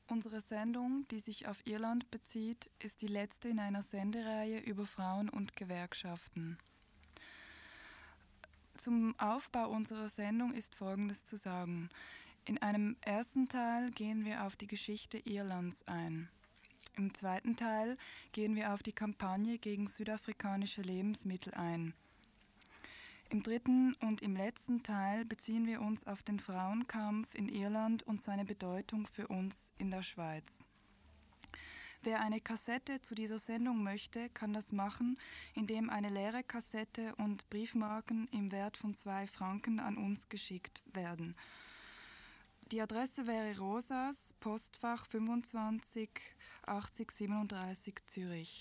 Unsere Sendung, die sich auf Irland bezieht, ist die letzte in einer Sendereihe über Frauen und Gewerkschaften. Zum Aufbau unserer Sendung ist Folgendes zu sagen. In einem ersten Teil gehen wir auf die Geschichte Irlands ein. Im zweiten Teil gehen wir auf die Kampagne gegen südafrikanische Lebensmittel ein. Im dritten und im letzten Teil beziehen wir uns auf den Frauenkampf in Irland und seine Bedeutung für uns in der Schweiz. Wer eine Kassette zu dieser Sendung möchte, kann das machen, indem eine leere Kassette und Briefmarken im Wert von 2 Franken an uns geschickt werden. Die Adresse wäre Rosas, Postfach 25 80 37 Zürich.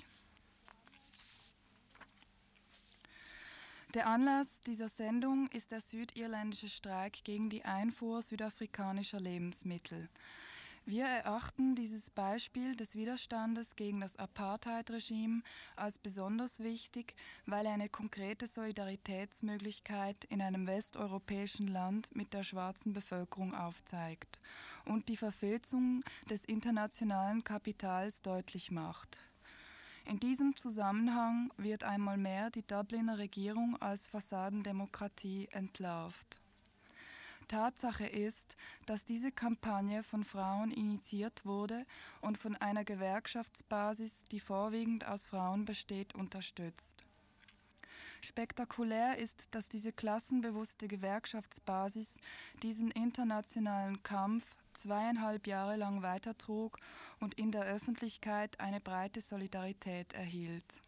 Der Anlass dieser Sendung ist der südirländische Streik gegen die Einfuhr südafrikanischer Lebensmittel. Wir erachten dieses Beispiel des Widerstandes gegen das Apartheid-Regime als besonders wichtig, weil er eine konkrete Solidaritätsmöglichkeit in einem westeuropäischen Land mit der schwarzen Bevölkerung aufzeigt und die Verfilzung des internationalen Kapitals deutlich macht. In diesem Zusammenhang wird einmal mehr die Dubliner Regierung als Fassadendemokratie entlarvt. Tatsache ist, dass diese Kampagne von Frauen initiiert wurde und von einer Gewerkschaftsbasis, die vorwiegend aus Frauen besteht, unterstützt. Spektakulär ist, dass diese klassenbewusste Gewerkschaftsbasis diesen internationalen Kampf 2,5 Jahre lang weitertrug und in der Öffentlichkeit eine breite Solidarität erhielt.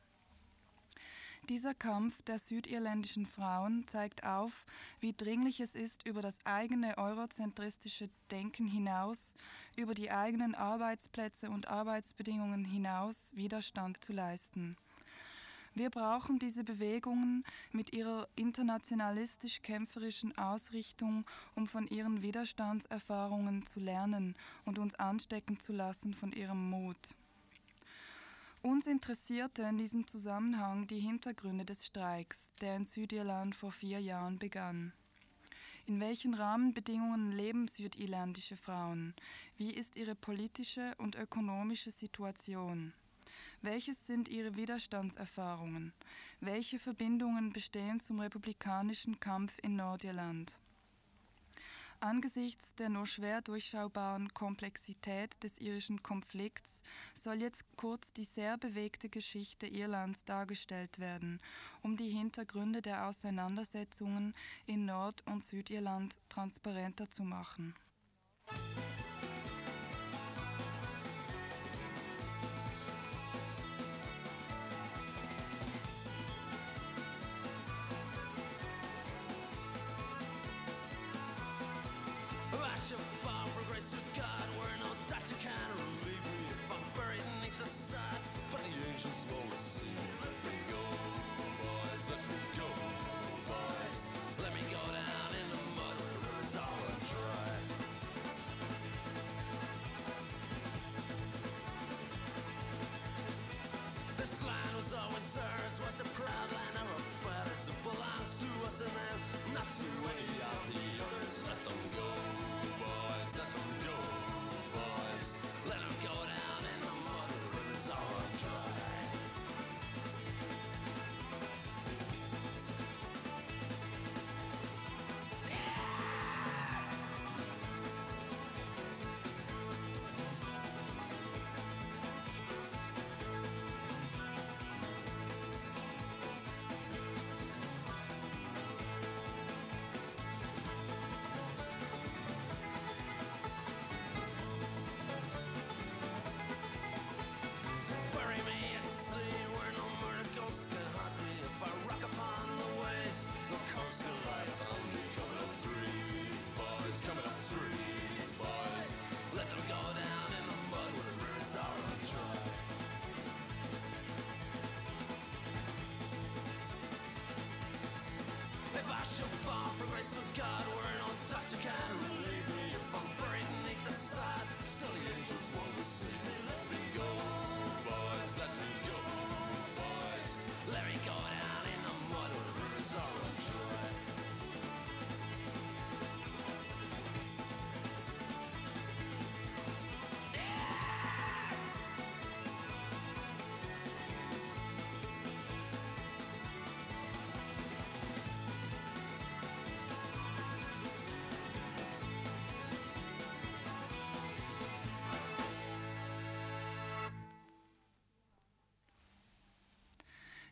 Dieser Kampf der südirländischen Frauen zeigt auf, wie dringlich es ist, über das eigene eurozentristische Denken hinaus, über die eigenen Arbeitsplätze und Arbeitsbedingungen hinaus Widerstand zu leisten. Wir brauchen diese Bewegungen mit ihrer internationalistisch-kämpferischen Ausrichtung, um von ihren Widerstandserfahrungen zu lernen und uns anstecken zu lassen von ihrem Mut. Uns interessierte in diesem Zusammenhang die Hintergründe des Streiks, der in Südirland vor 4 Jahren begann. In welchen Rahmenbedingungen leben südirländische Frauen? Wie ist ihre politische und ökonomische Situation? Welches sind ihre Widerstandserfahrungen? Welche Verbindungen bestehen zum republikanischen Kampf in Nordirland? Angesichts der nur schwer durchschaubaren Komplexität des irischen Konflikts soll jetzt kurz die sehr bewegte Geschichte Irlands dargestellt werden, um die Hintergründe der Auseinandersetzungen in Nord- und Südirland transparenter zu machen. I shall fall for grace of God, where no doctor can relieve me. If I'm buried beneath the sod, but the angels will receive me. Let me go, boys, let me go, boys. Let me go down in the mud where it's all dry.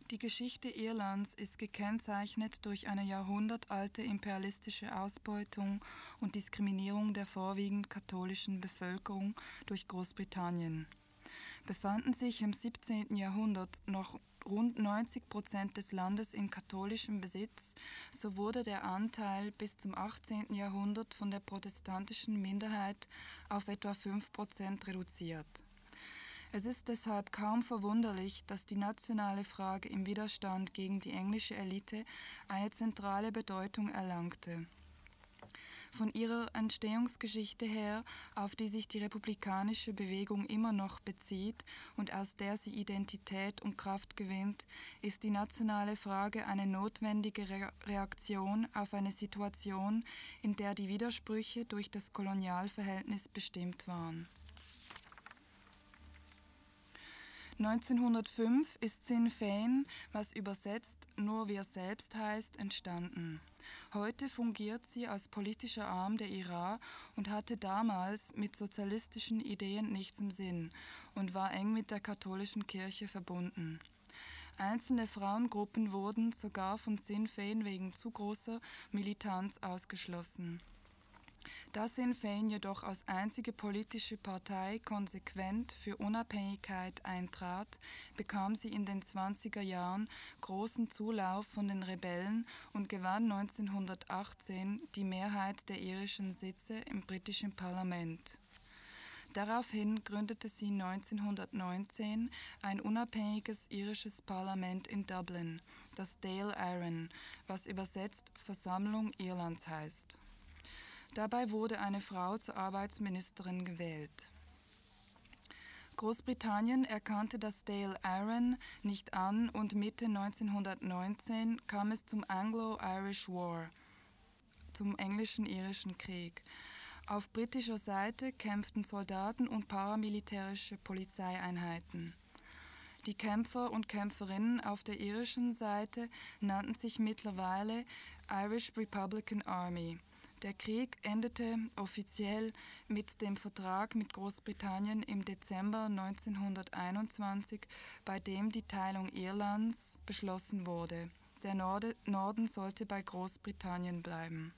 Die Geschichte Irlands ist gekennzeichnet durch eine jahrhundertalte imperialistische Ausbeutung und Diskriminierung der vorwiegend katholischen Bevölkerung durch Großbritannien. Befanden sich im 17. Jahrhundert noch rund 90% des Landes in katholischem Besitz, so wurde der Anteil bis zum 18. Jahrhundert von der protestantischen Minderheit auf etwa 5% reduziert. Es ist deshalb kaum verwunderlich, dass die nationale Frage im Widerstand gegen die englische Elite eine zentrale Bedeutung erlangte. Von ihrer Entstehungsgeschichte her, auf die sich die republikanische Bewegung immer noch bezieht und aus der sie Identität und Kraft gewinnt, ist die nationale Frage eine notwendige Reaktion auf eine Situation, in der die Widersprüche durch das Kolonialverhältnis bestimmt waren. 1905 ist Sinn Féin, was übersetzt nur wir selbst heißt, entstanden. Heute fungiert sie als politischer Arm der IRA und hatte damals mit sozialistischen Ideen nichts im Sinn und war eng mit der katholischen Kirche verbunden. Einzelne Frauengruppen wurden sogar von Sinn Féin wegen zu großer Militanz ausgeschlossen. Da Sinn Féin jedoch als einzige politische Partei konsequent für Unabhängigkeit eintrat, bekam sie in den 20er Jahren großen Zulauf von den Rebellen und gewann 1918 die Mehrheit der irischen Sitze im britischen Parlament. Daraufhin gründete sie 1919 ein unabhängiges irisches Parlament in Dublin, das Dáil Éireann, was übersetzt Versammlung Irlands heißt. Dabei wurde eine Frau zur Arbeitsministerin gewählt. Großbritannien erkannte das Dáil Éireann nicht an und Mitte 1919 kam es zum Anglo-Irish War, zum englischen-irischen Krieg. Auf britischer Seite kämpften Soldaten und paramilitärische Polizeieinheiten. Die Kämpfer und Kämpferinnen auf der irischen Seite nannten sich mittlerweile Irish Republican Army. Der Krieg endete offiziell mit dem Vertrag mit Großbritannien im Dezember 1921, bei dem die Teilung Irlands beschlossen wurde. Der Norden sollte bei Großbritannien bleiben.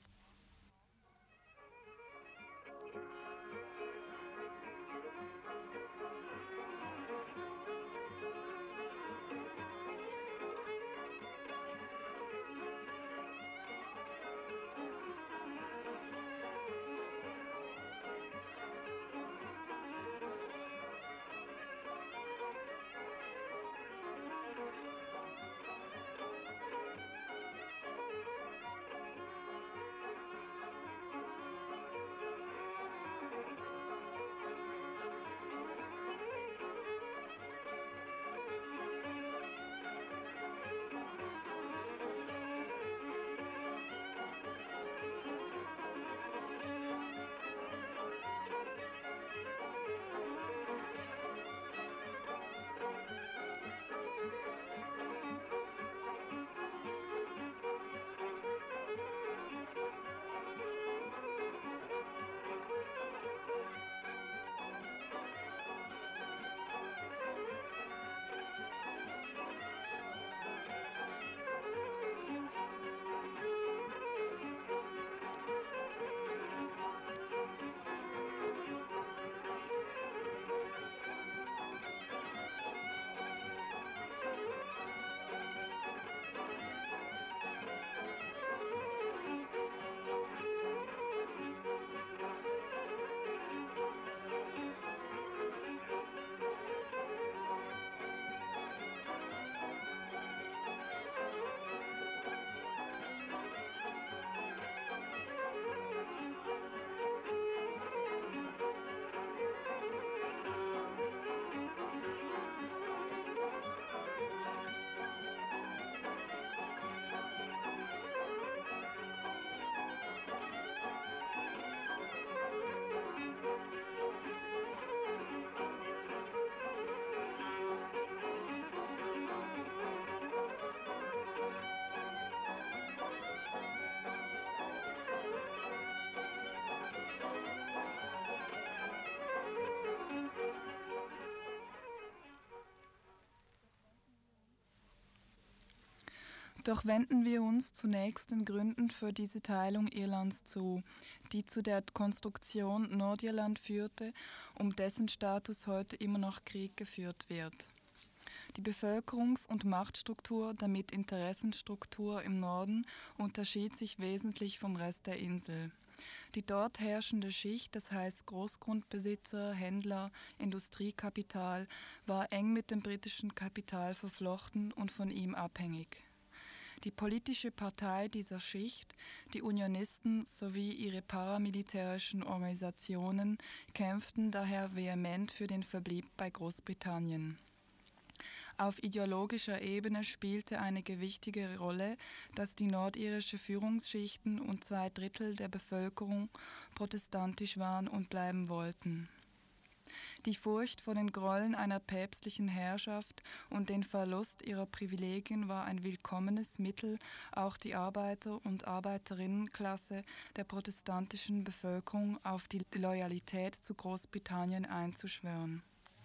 Doch wenden wir uns zunächst den Gründen für diese Teilung Irlands zu, die zu der Konstruktion Nordirland führte, um dessen Status heute immer noch Krieg geführt wird. Die Bevölkerungs- und Machtstruktur, damit Interessenstruktur im Norden, unterschied sich wesentlich vom Rest der Insel. Die dort herrschende Schicht, das heißt Großgrundbesitzer, Händler, Industriekapital, war eng mit dem britischen Kapital verflochten und von ihm abhängig. Die politische Partei dieser Schicht, die Unionisten sowie ihre paramilitärischen Organisationen kämpften daher vehement für den Verbleib bei Großbritannien. Auf ideologischer Ebene spielte eine gewichtige Rolle, dass die nordirische Führungsschichten und 2/3 der Bevölkerung protestantisch waren und bleiben wollten. Die Furcht vor den Grollen einer päpstlichen Herrschaft und den Verlust ihrer Privilegien war ein willkommenes Mittel, auch die Arbeiter- und Arbeiterinnenklasse der protestantischen Bevölkerung auf die Loyalität zu Großbritannien einzuschwören.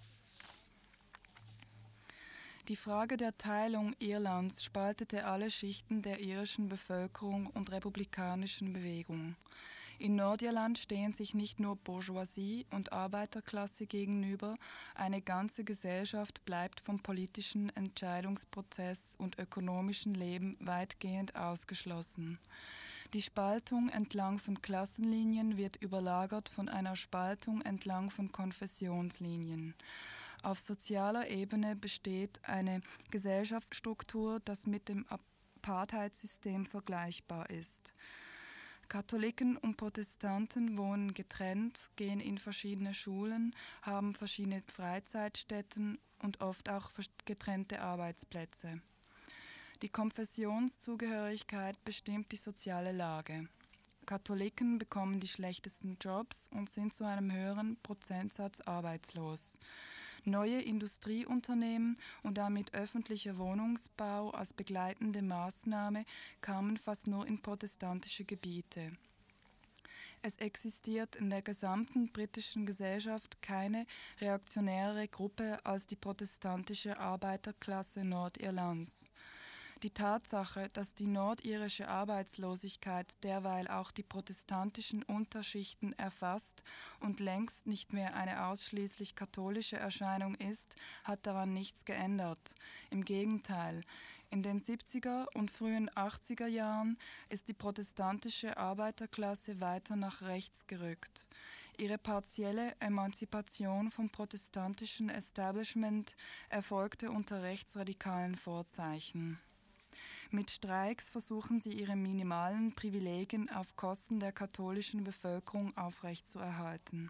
Die Frage der Teilung Irlands spaltete alle Schichten der irischen Bevölkerung und republikanischen Bewegung. In Nordirland stehen sich nicht nur Bourgeoisie und Arbeiterklasse gegenüber, eine ganze Gesellschaft bleibt vom politischen Entscheidungsprozess und ökonomischen Leben weitgehend ausgeschlossen. Die Spaltung entlang von Klassenlinien wird überlagert von einer Spaltung entlang von Konfessionslinien. Auf sozialer Ebene besteht eine Gesellschaftsstruktur, das mit dem Apartheidssystem vergleichbar ist. Katholiken und Protestanten wohnen getrennt, gehen in verschiedene Schulen, haben verschiedene Freizeitstätten und oft auch getrennte Arbeitsplätze. Die Konfessionszugehörigkeit bestimmt die soziale Lage. Katholiken bekommen die schlechtesten Jobs und sind zu einem höheren Prozentsatz arbeitslos. Neue Industrieunternehmen und damit öffentlicher Wohnungsbau als begleitende Maßnahme kamen fast nur in protestantische Gebiete. Es existiert in der gesamten britischen Gesellschaft keine reaktionärere Gruppe als die protestantische Arbeiterklasse Nordirlands. Die Tatsache, dass die nordirische Arbeitslosigkeit derweil auch die protestantischen Unterschichten erfasst und längst nicht mehr eine ausschließlich katholische Erscheinung ist, hat daran nichts geändert. Im Gegenteil, in den 70er und frühen 80er Jahren ist die protestantische Arbeiterklasse weiter nach rechts gerückt. Ihre partielle Emanzipation vom protestantischen Establishment erfolgte unter rechtsradikalen Vorzeichen. Mit Streiks versuchen sie ihre minimalen Privilegien auf Kosten der katholischen Bevölkerung aufrechtzuerhalten.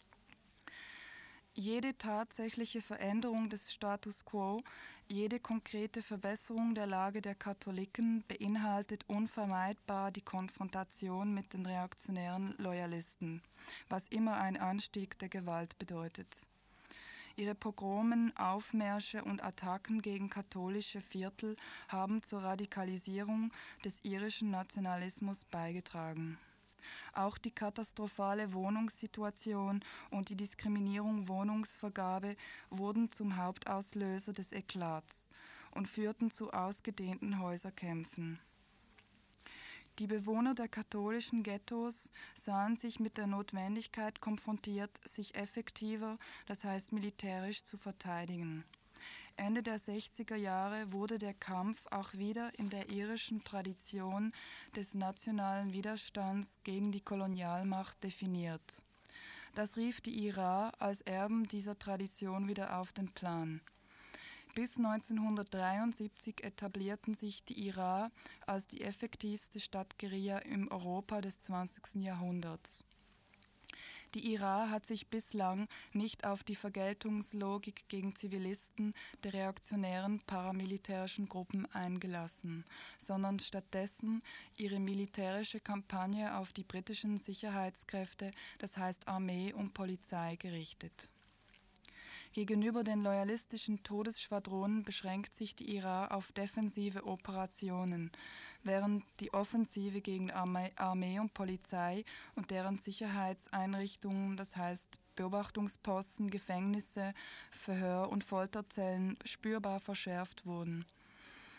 Jede tatsächliche Veränderung des Status quo, jede konkrete Verbesserung der Lage der Katholiken beinhaltet unvermeidbar die Konfrontation mit den reaktionären Loyalisten, was immer ein Anstieg der Gewalt bedeutet. Ihre Pogromen, Aufmärsche und Attacken gegen katholische Viertel haben zur Radikalisierung des irischen Nationalismus beigetragen. Auch die katastrophale Wohnungssituation und die Diskriminierung Wohnungsvergabe wurden zum Hauptauslöser des Eklats und führten zu ausgedehnten Häuserkämpfen. Die Bewohner der katholischen Ghettos sahen sich mit der Notwendigkeit konfrontiert, sich effektiver, das heißt militärisch, zu verteidigen. Ende der 60er Jahre wurde der Kampf auch wieder in der irischen Tradition des nationalen Widerstands gegen die Kolonialmacht definiert. Das rief die IRA als Erben dieser Tradition wieder auf den Plan. Bis 1973 etablierten sich die IRA als die effektivste Stadtguerilla im Europa des 20. Jahrhunderts. Die IRA hat sich bislang nicht auf die Vergeltungslogik gegen Zivilisten der reaktionären paramilitärischen Gruppen eingelassen, sondern stattdessen ihre militärische Kampagne auf die britischen Sicherheitskräfte, das heißt Armee und Polizei, gerichtet. Gegenüber den loyalistischen Todesschwadronen beschränkt sich die IRA auf defensive Operationen, während die Offensive gegen Armee und Polizei und deren Sicherheitseinrichtungen, das heißt Beobachtungsposten, Gefängnisse, Verhör- und Folterzellen, spürbar verschärft wurden.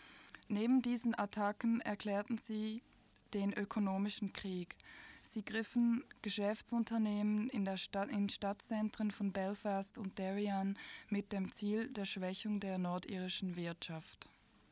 Neben diesen Attacken erklärten sie den ökonomischen Krieg. Sie griffen Geschäftsunternehmen in Stadtzentren von Belfast und Derry an mit dem Ziel der Schwächung der nordirischen Wirtschaft.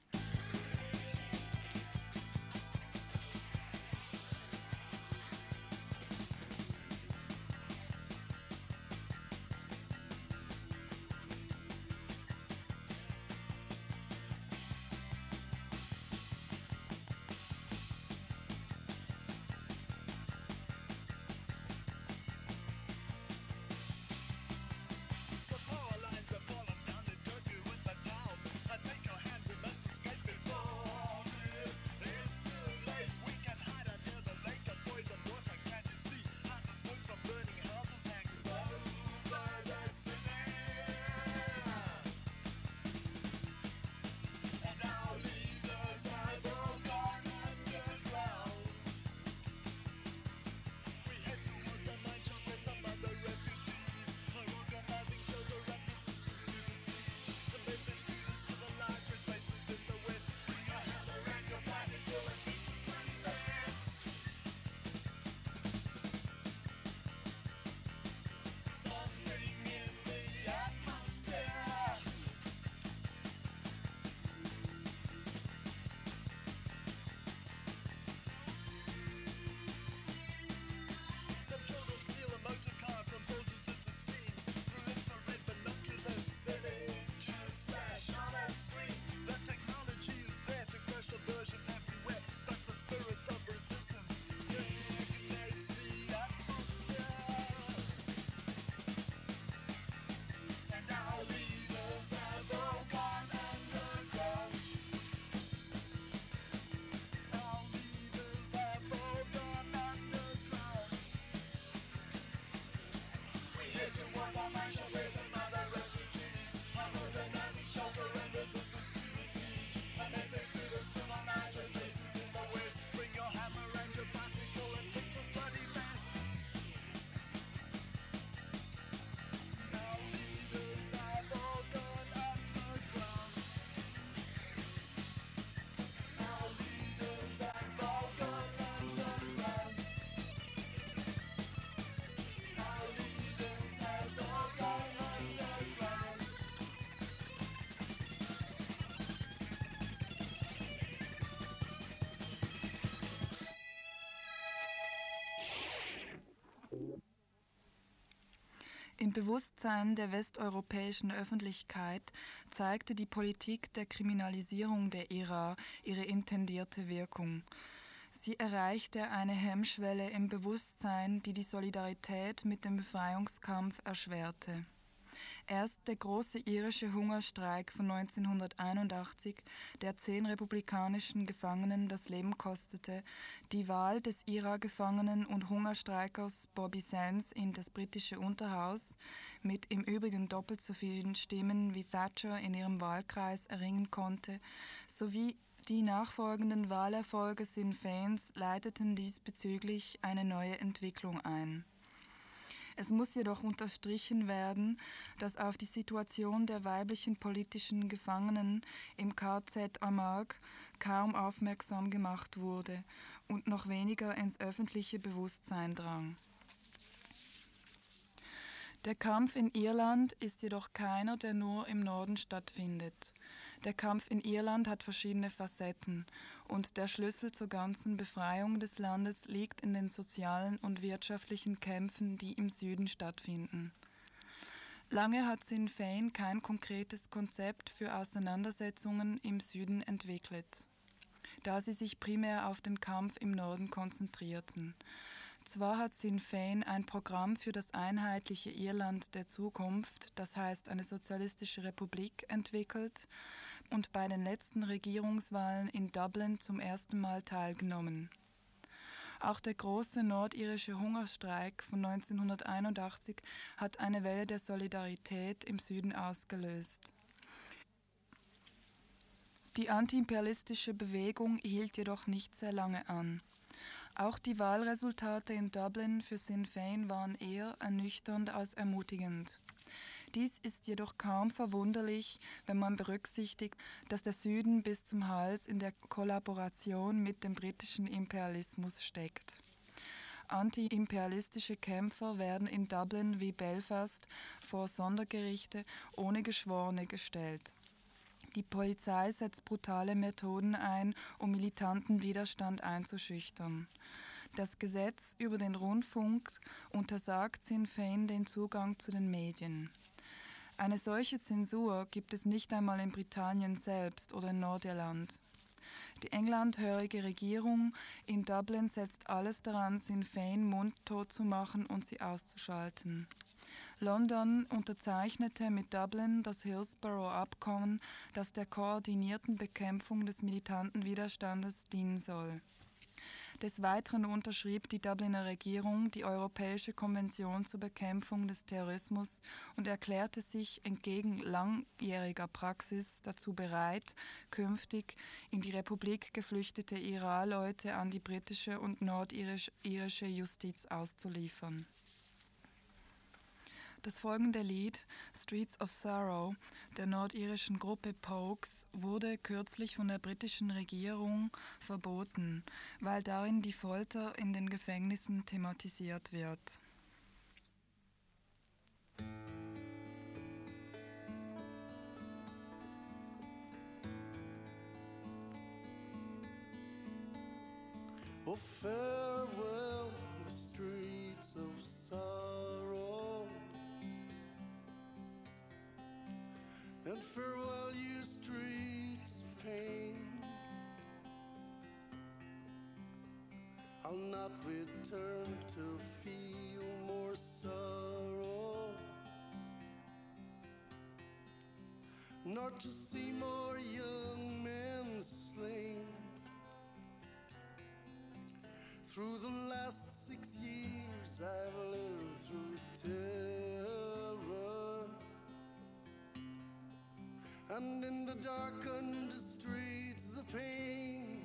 Im Bewusstsein der westeuropäischen Öffentlichkeit zeigte die Politik der Kriminalisierung der IRA ihre intendierte Wirkung. Sie erreichte eine Hemmschwelle im Bewusstsein, die die Solidarität mit dem Befreiungskampf erschwerte. Erst der große irische Hungerstreik von 1981, der 10 republikanischen Gefangenen das Leben kostete, die Wahl des IRA-Gefangenen und Hungerstreikers Bobby Sands in das britische Unterhaus, mit im Übrigen doppelt so vielen Stimmen wie Thatcher in ihrem Wahlkreis erringen konnte, sowie die nachfolgenden Wahlerfolge Sinn Féins leiteten diesbezüglich eine neue Entwicklung ein. Es muss jedoch unterstrichen werden, dass auf die Situation der weiblichen politischen Gefangenen im KZ Armagh kaum aufmerksam gemacht wurde und noch weniger ins öffentliche Bewusstsein drang. Der Kampf in Irland ist jedoch keiner, der nur im Norden stattfindet. Der Kampf in Irland hat verschiedene Facetten und der Schlüssel zur ganzen Befreiung des Landes liegt in den sozialen und wirtschaftlichen Kämpfen, die im Süden stattfinden. Lange hat Sinn Féin kein konkretes Konzept für Auseinandersetzungen im Süden entwickelt, da sie sich primär auf den Kampf im Norden konzentrierten. Zwar hat Sinn Féin ein Programm für das einheitliche Irland der Zukunft, das heißt eine sozialistische Republik, entwickelt und bei den letzten Regierungswahlen in Dublin zum ersten Mal teilgenommen. Auch der große nordirische Hungerstreik von 1981 hat eine Welle der Solidarität im Süden ausgelöst. Die antiimperialistische Bewegung hielt jedoch nicht sehr lange an. Auch die Wahlresultate in Dublin für Sinn Féin waren eher ernüchternd als ermutigend. Dies ist jedoch kaum verwunderlich, wenn man berücksichtigt, dass der Süden bis zum Hals in der Kollaboration mit dem britischen Imperialismus steckt. Anti-imperialistische Kämpfer werden in Dublin wie Belfast vor Sondergerichte ohne Geschworene gestellt. Die Polizei setzt brutale Methoden ein, um militanten Widerstand einzuschüchtern. Das Gesetz über den Rundfunk untersagt Sinn Féin den Zugang zu den Medien. Eine solche Zensur gibt es nicht einmal in Britannien selbst oder in Nordirland. Die englandhörige Regierung in Dublin setzt alles daran, Sinn Féin mundtot zu machen und sie auszuschalten. London unterzeichnete mit Dublin das Hillsborough-Abkommen, das der koordinierten Bekämpfung des militanten Widerstandes dienen soll. Des Weiteren unterschrieb die Dubliner Regierung die Europäische Konvention zur Bekämpfung des Terrorismus und erklärte sich entgegen langjähriger Praxis dazu bereit, künftig in die Republik geflüchtete IRA-Leute an die britische und nordirische Justiz auszuliefern. Das folgende Lied, Streets of Sorrow, der nordirischen Gruppe Pogues, wurde kürzlich von der britischen Regierung verboten, weil darin die Folter in den Gefängnissen thematisiert wird. Oh, farewell, the streets of sorrow, and farewell, you streets of pain. I'll not return to feel more sorrow, nor to see more young men slain. Through the last 6 years I've lived through terror, and in the darkened streets the pain.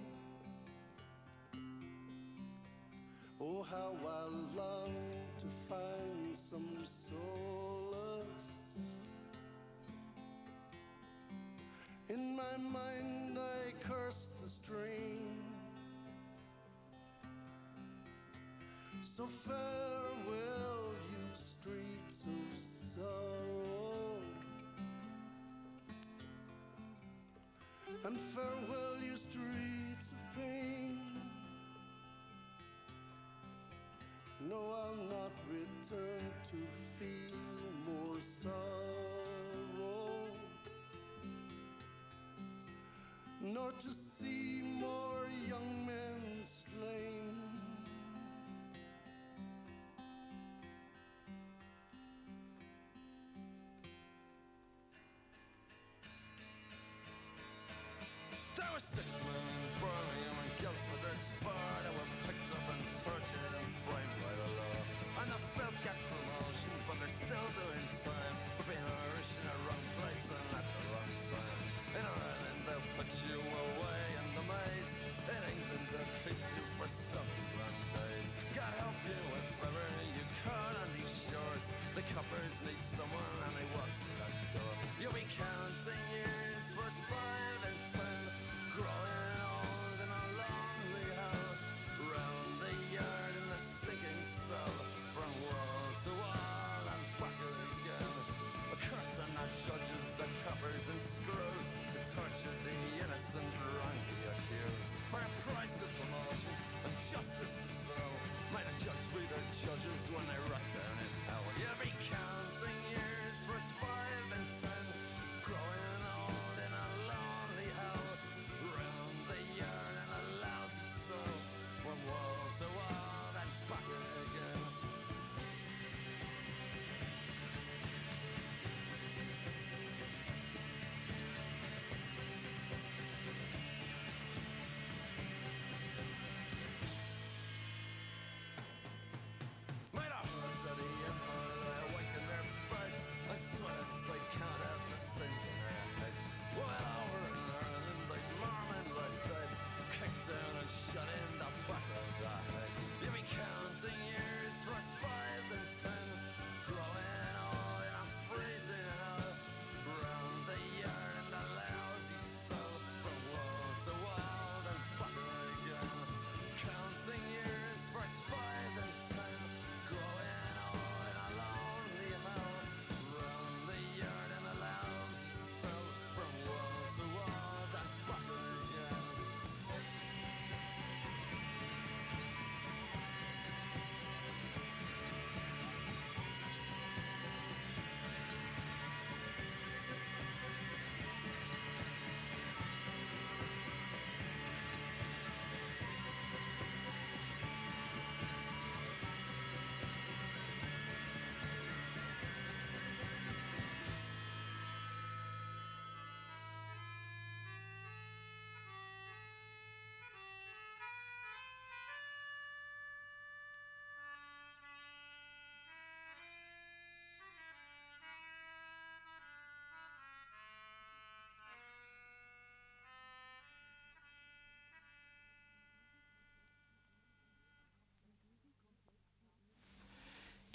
Oh, how I long to find some solace. In my mind I curse the strain. So farewell, you streets of sorrow, and farewell, you streets of pain. No, I'll not return to feel more sorrow, nor to see more young men slain. There were 6 men in Birmingham and Guildford this far. They were picked up and tortured and framed by the law. And the film got promotion, but they're still doing time for being Irish in the wrong place and at the wrong time. In Ireland they'll put you away in the maze. In England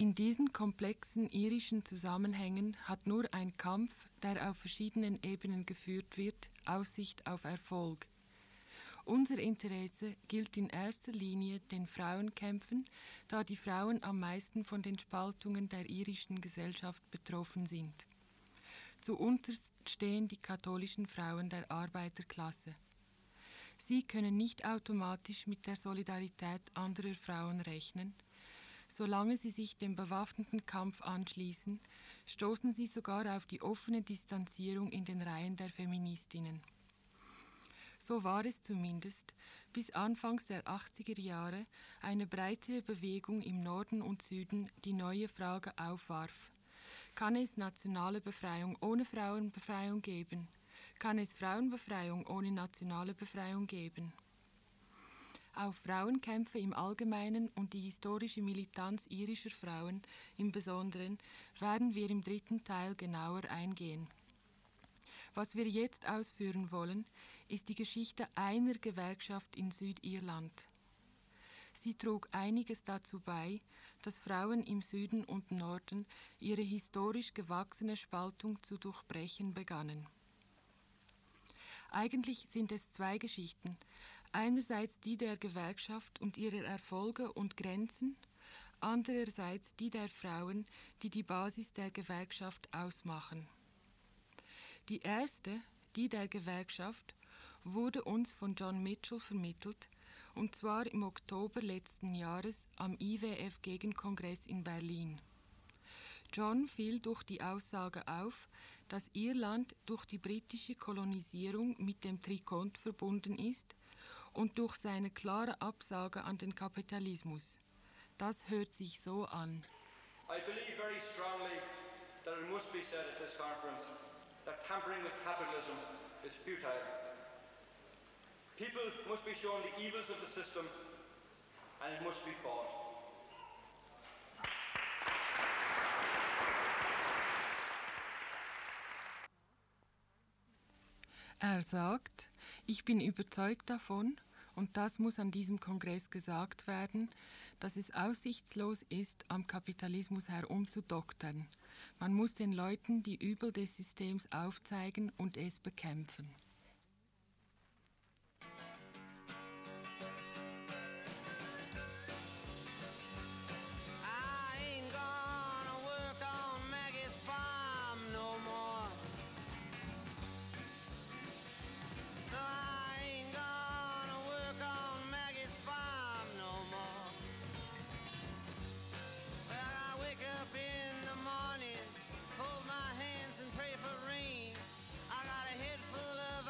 In diesen komplexen irischen Zusammenhängen hat nur ein Kampf, der auf verschiedenen Ebenen geführt wird, Aussicht auf Erfolg. Unser Interesse gilt in erster Linie den Frauenkämpfen, da die Frauen am meisten von den Spaltungen der irischen Gesellschaft betroffen sind. Zuunterst stehen die katholischen Frauen der Arbeiterklasse. Sie können nicht automatisch mit der Solidarität anderer Frauen rechnen. Solange sie sich dem bewaffneten Kampf anschließen, stoßen sie sogar auf die offene Distanzierung in den Reihen der Feministinnen. So war es zumindest, bis anfangs der 80er Jahre eine breitere Bewegung im Norden und Süden die neue Frage aufwarf. Kann es nationale Befreiung ohne Frauenbefreiung geben? Kann es Frauenbefreiung ohne nationale Befreiung geben? Auf Frauenkämpfe im Allgemeinen und die historische Militanz irischer Frauen im Besonderen werden wir im dritten Teil genauer eingehen. Was wir jetzt ausführen wollen, ist die Geschichte einer Gewerkschaft in Südirland. Sie trug einiges dazu bei, dass Frauen im Süden und Norden ihre historisch gewachsene Spaltung zu durchbrechen begannen. Eigentlich sind es zwei Geschichten. Einerseits die der Gewerkschaft und ihrer Erfolge und Grenzen, andererseits die der Frauen, die die Basis der Gewerkschaft ausmachen. Die erste, die der Gewerkschaft, wurde uns von John Mitchell vermittelt, und zwar im Oktober letzten Jahres am IWF-Gegenkongress in Berlin. John fiel durch die Aussage auf, dass Irland durch die britische Kolonisierung mit dem Trikont verbunden ist und durch seine klare Absage an den Kapitalismus. Das hört sich so an. I believe very strongly that it must be said at this conference that tampering with capitalism is futile. People must be shown the evils of the system and it must be fought. Er sagt, ich bin überzeugt davon, und das muss an diesem Kongress gesagt werden, dass es aussichtslos ist, am Kapitalismus herumzudoktern. Man muss den Leuten die Übel des Systems aufzeigen und es bekämpfen. Full of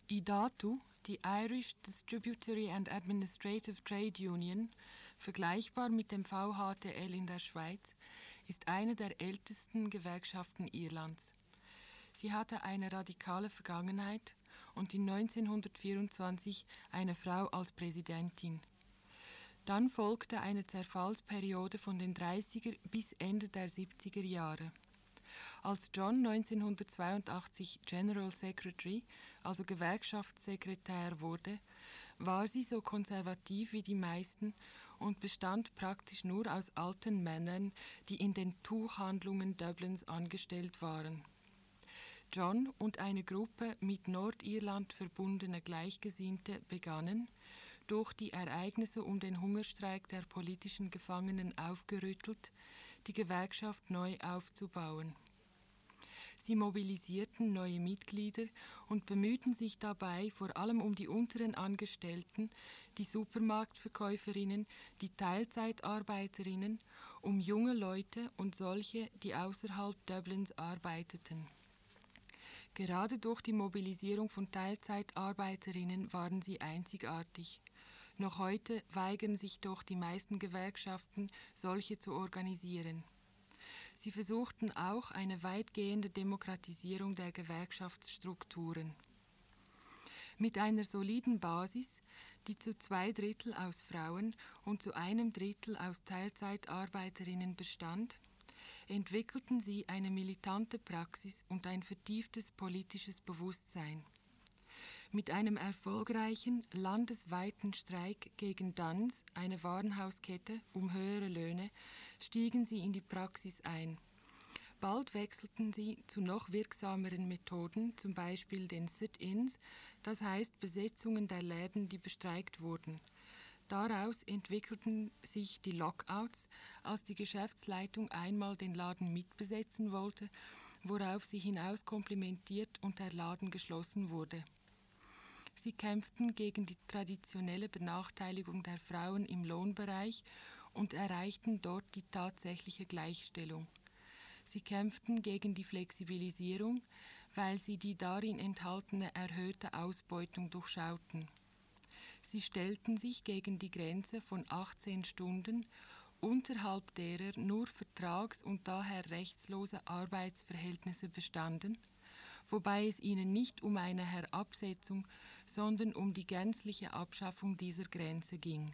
IDATU, die Irish Distributory and Administrative Trade Union, vergleichbar mit dem VHTL in der Schweiz, ist eine der ältesten Gewerkschaften Irlands. Sie hatte eine radikale Vergangenheit und in 1924 eine Frau als Präsidentin. Dann folgte eine Zerfallsperiode von den 30er bis Ende der 70er Jahre. Als John 1982 General Secretary, also Gewerkschaftssekretär wurde, war sie so konservativ wie die meisten und bestand praktisch nur aus alten Männern, die in den Tuchhandlungen Dublins angestellt waren. John und eine Gruppe mit Nordirland verbundener Gleichgesinnte begannen, durch die Ereignisse um den Hungerstreik der politischen Gefangenen aufgerüttelt, die Gewerkschaft neu aufzubauen. Sie mobilisierten neue Mitglieder und bemühten sich dabei vor allem um die unteren Angestellten, die Supermarktverkäuferinnen, die Teilzeitarbeiterinnen, um junge Leute und solche, die außerhalb Dublins arbeiteten. Gerade durch die Mobilisierung von Teilzeitarbeiterinnen waren sie einzigartig. Noch heute weigern sich doch die meisten Gewerkschaften, solche zu organisieren. Sie versuchten auch eine weitgehende Demokratisierung der Gewerkschaftsstrukturen. Mit einer soliden Basis, die zu 2/3 aus Frauen und zu 1/3 aus Teilzeitarbeiterinnen bestand, entwickelten sie eine militante Praxis und ein vertieftes politisches Bewusstsein. Mit einem erfolgreichen landesweiten Streik gegen Duns, eine Warenhauskette, um höhere Löhne, stiegen sie in die Praxis ein. Bald wechselten sie zu noch wirksameren Methoden, zum Beispiel den Sit-ins, das heißt Besetzungen der Läden, die bestreikt wurden. Daraus entwickelten sich die Lockouts, als die Geschäftsleitung einmal den Laden mitbesetzen wollte, worauf sie hinauskomplimentiert und der Laden geschlossen wurde. Sie kämpften gegen die traditionelle Benachteiligung der Frauen im Lohnbereich und erreichten dort die tatsächliche Gleichstellung. Sie kämpften gegen die Flexibilisierung, weil sie die darin enthaltene erhöhte Ausbeutung durchschauten. Sie stellten sich gegen die Grenze von 18 Stunden, unterhalb derer nur vertrags- und daher rechtslose Arbeitsverhältnisse bestanden, wobei es ihnen nicht um eine Herabsetzung, sondern um die gänzliche Abschaffung dieser Grenze ging.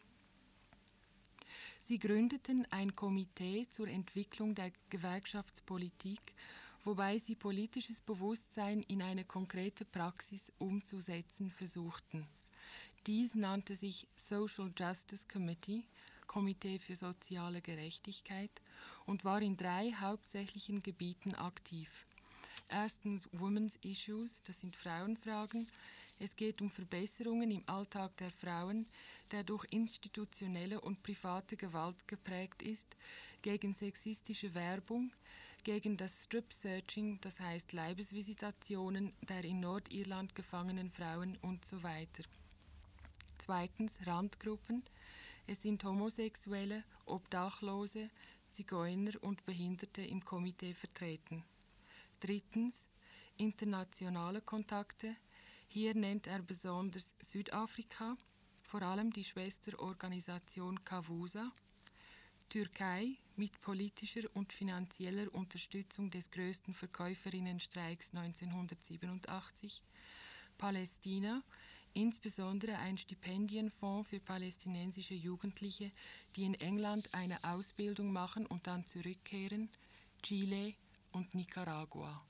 Sie gründeten ein Komitee zur Entwicklung der Gewerkschaftspolitik, wobei sie politisches Bewusstsein in eine konkrete Praxis umzusetzen versuchten. Dies nannte sich Social Justice Committee, Komitee für soziale Gerechtigkeit, und war in 3 hauptsächlichen Gebieten aktiv. Erstens Women's Issues, das sind Frauenfragen. Es geht um Verbesserungen im Alltag der Frauen, der durch institutionelle und private Gewalt geprägt ist, gegen sexistische Werbung, gegen das Strip-Searching, das heißt Leibesvisitationen der in Nordirland gefangenen Frauen und so weiter. Zweitens Randgruppen. Es sind Homosexuelle, Obdachlose, Zigeuner und Behinderte im Komitee vertreten. Drittens internationale Kontakte. Hier nennt er besonders Südafrika, vor allem die Schwesterorganisation Kavusa, Türkei mit politischer und finanzieller Unterstützung des größten Verkäuferinnenstreiks 1987, Palästina, insbesondere ein Stipendienfonds für palästinensische Jugendliche, die in England eine Ausbildung machen und dann zurückkehren, Chile und Nicaragua.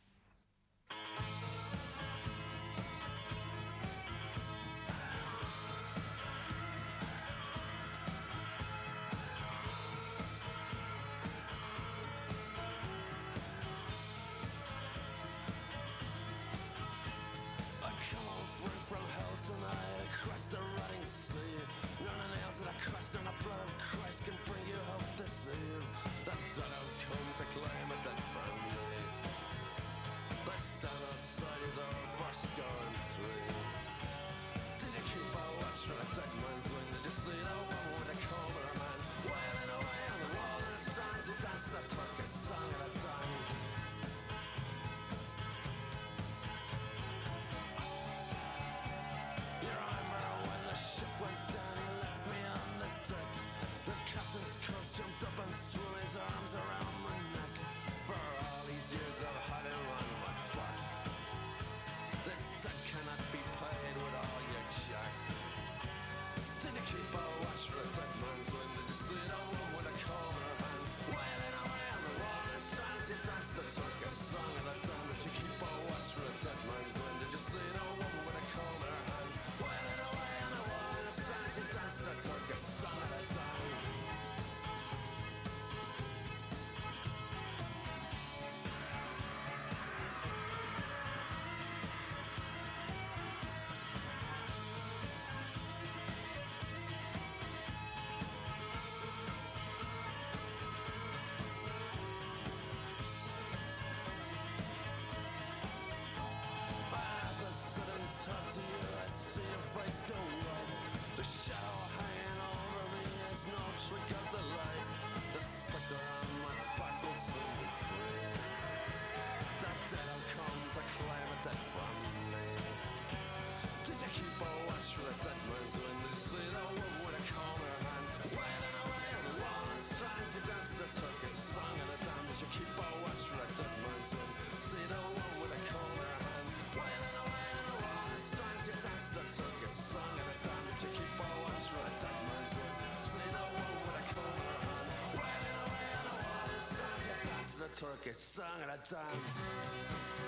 turkey song at a time.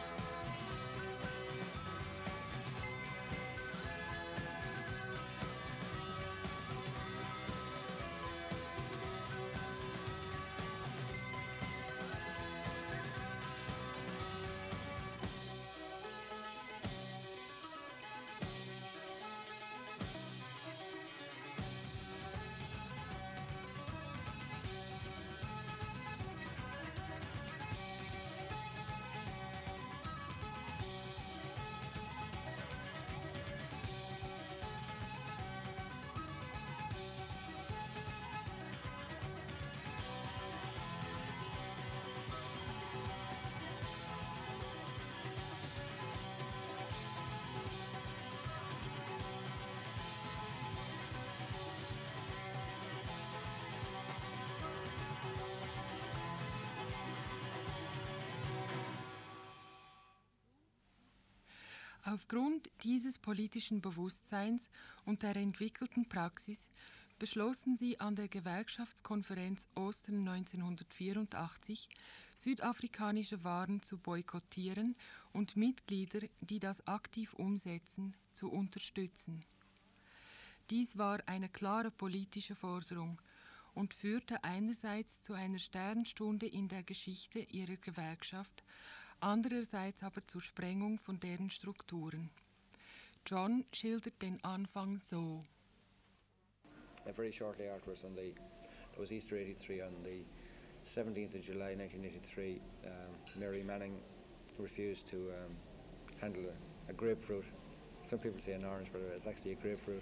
Aufgrund dieses politischen Bewusstseins und der entwickelten Praxis beschlossen sie an der Gewerkschaftskonferenz Ostern 1984, südafrikanische Waren zu boykottieren und Mitglieder, die das aktiv umsetzen, zu unterstützen. Dies war eine klare politische Forderung und führte einerseits zu einer Sternstunde in der Geschichte ihrer Gewerkschaft, andererseits aber zur Sprengung von deren Strukturen. John schildert den Anfang so. Very shortly afterwards, that was Easter 83, on the 17th of July 1983, Mary Manning refused to handle a grapefruit. Some people say an orange, but it's actually a grapefruit.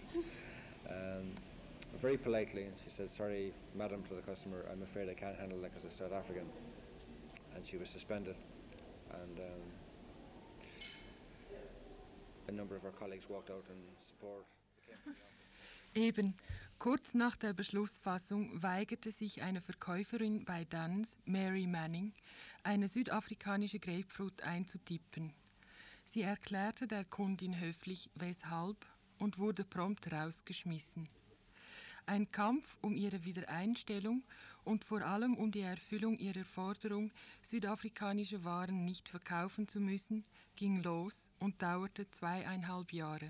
Very politely, she said, "Sorry, madam," to the customer, "I'm afraid I can't handle that because it's South African." And she was suspended. And a number of our colleagues walked out in support. Eben, kurz nach der Beschlussfassung weigerte sich eine Verkäuferin bei Duns, Mary Manning, eine südafrikanische Grapefruit einzutippen. Sie erklärte der Kundin höflich, weshalb, und wurde prompt rausgeschmissen. Ein Kampf um ihre Wiedereinstellung und vor allem um die Erfüllung ihrer Forderung, südafrikanische Waren nicht verkaufen zu müssen, ging los und dauerte 2,5 Jahre.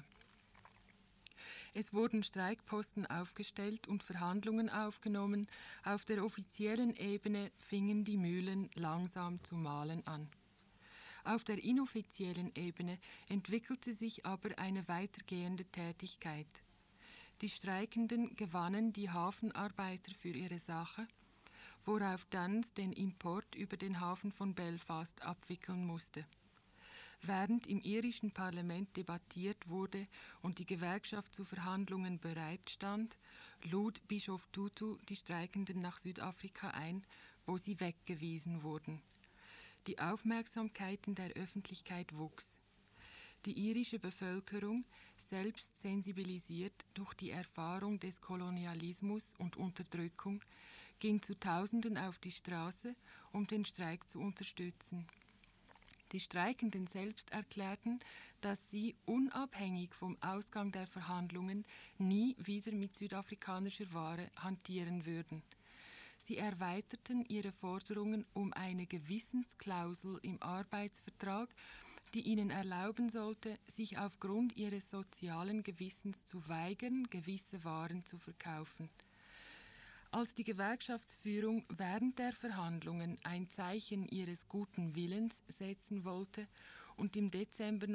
Es wurden Streikposten aufgestellt und Verhandlungen aufgenommen. Auf der offiziellen Ebene fingen die Mühlen langsam zu mahlen an. Auf der inoffiziellen Ebene entwickelte sich aber eine weitergehende Tätigkeit. Die Streikenden gewannen die Hafenarbeiter für ihre Sache, worauf Duns den Import über den Hafen von Belfast abwickeln musste. Während im irischen Parlament debattiert wurde und die Gewerkschaft zu Verhandlungen bereitstand, lud Bischof Tutu die Streikenden nach Südafrika ein, wo sie weggewiesen wurden. Die Aufmerksamkeit in der Öffentlichkeit wuchs. Die irische Bevölkerung, selbst sensibilisiert durch die Erfahrung des Kolonialismus und Unterdrückung, ging zu Tausenden auf die Straße, um den Streik zu unterstützen. Die Streikenden selbst erklärten, dass sie unabhängig vom Ausgang der Verhandlungen nie wieder mit südafrikanischer Ware hantieren würden. Sie erweiterten ihre Forderungen um eine Gewissensklausel im Arbeitsvertrag, die ihnen erlauben sollte, sich aufgrund ihres sozialen Gewissens zu weigern, gewisse Waren zu verkaufen. Als die Gewerkschaftsführung während der Verhandlungen ein Zeichen ihres guten Willens setzen wollte und im Dezember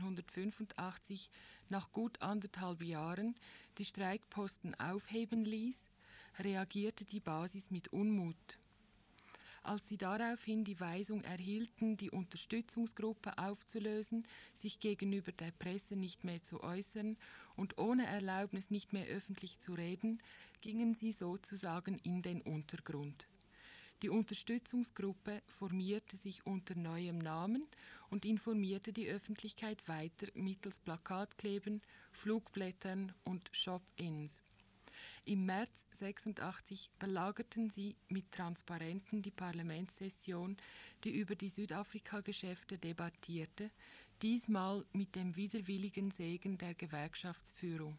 1985 nach gut 1,5 Jahren die Streikposten aufheben ließ, reagierte die Basis mit Unmut. Als sie daraufhin die Weisung erhielten, die Unterstützungsgruppe aufzulösen, sich gegenüber der Presse nicht mehr zu äußern und ohne Erlaubnis nicht mehr öffentlich zu reden, gingen sie sozusagen in den Untergrund. Die Unterstützungsgruppe formierte sich unter neuem Namen und informierte die Öffentlichkeit weiter mittels Plakatkleben, Flugblättern und Shop-ins. Im März 1986 belagerten sie mit Transparenten die Parlamentssession, die über die Südafrika-Geschäfte debattierte, diesmal mit dem widerwilligen Segen der Gewerkschaftsführung.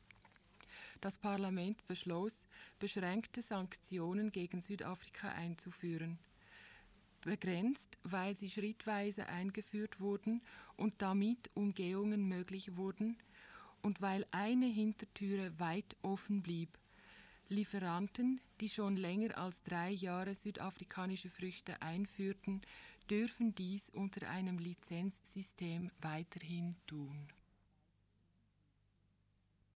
Das Parlament beschloss, beschränkte Sanktionen gegen Südafrika einzuführen. begrenzt, weil sie schrittweise eingeführt wurden und damit Umgehungen möglich wurden und weil eine Hintertüre weit offen blieb. Lieferanten, die schon länger als 3 Jahre südafrikanische Früchte einführten, dürfen dies unter einem Lizenzsystem weiterhin tun.